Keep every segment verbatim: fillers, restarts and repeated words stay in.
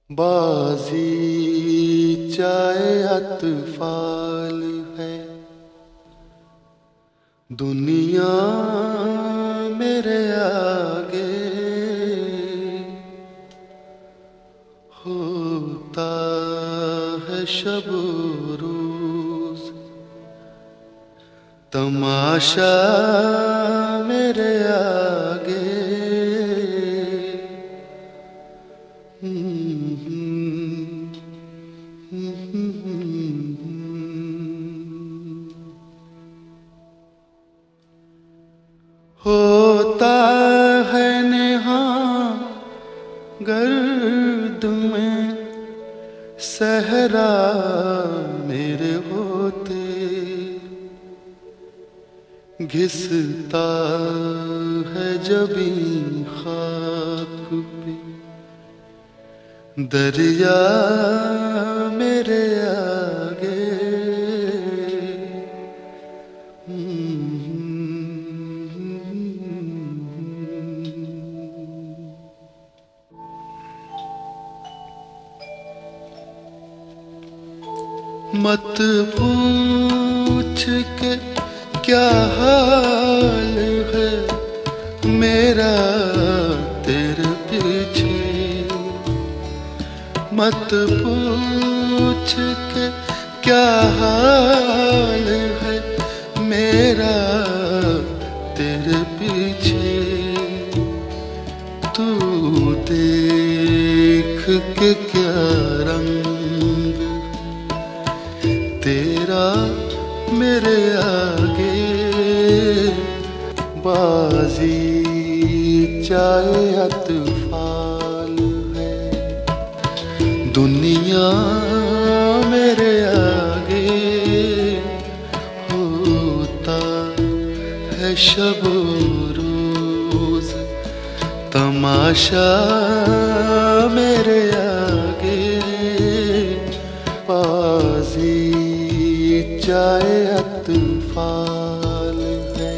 बाजी चाहे अतफाल है, दुनिया मेरे आगे होता है शब रोज, तमाशा मेरे आगे होता है नेहा गर्द में सहरा मेरे होते, घिसता है जबी खाक पे दरिया मेरे आगे। मत पूछ के क्या हाल है मेरा तेरे पीछे, मत पूछ के क्या हाल है मेरा तेरे पीछे, तू देख के क्या रंग तेरा मेरे आगे। बाजी चाहे अतफाल है, दुनिया मेरे आगे होता है शब रोज, तमाशा मेरे आगे। बाजी चाहे अतफाल है।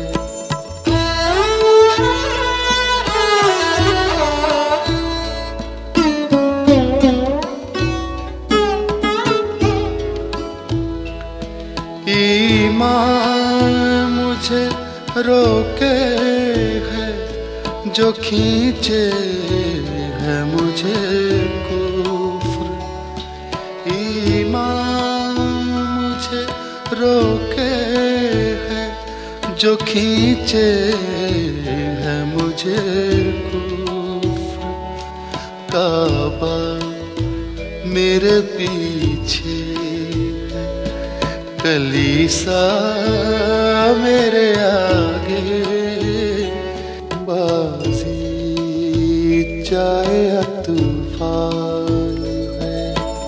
ईमान मुझे रोके है जो खींचे है मुझे कुफ्र, ईमान मुझे रोके है जो खींचे है मुझे कुफ्र, काबा मेरे पीछे कलीसा मेरे आगे। बाजी चाहे अतफाल है।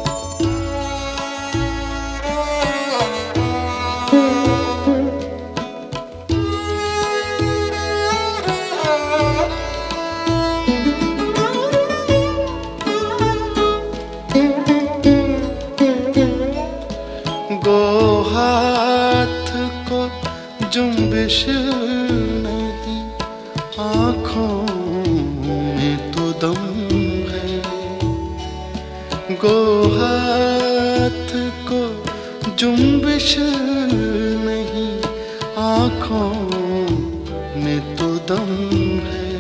गो हाथ को जुम्बिश नहीं, आँखों में तो दम है, गो हाथ को जुम्बिश नहीं, आँखों में तो दम है,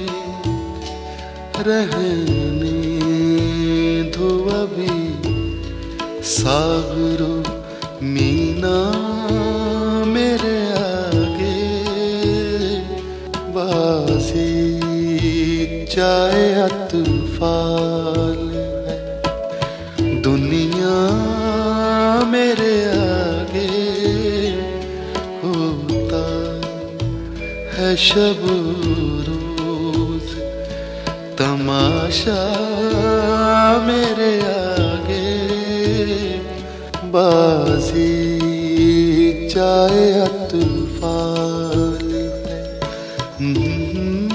रहने दो अभी सागरो मीना मेरे आगे। बाजी चाहे अतफाल है, दुनिया मेरे आगे होता है शब रोज, तमाशा मेरे आगे। बाजी चाहे अतफाल है।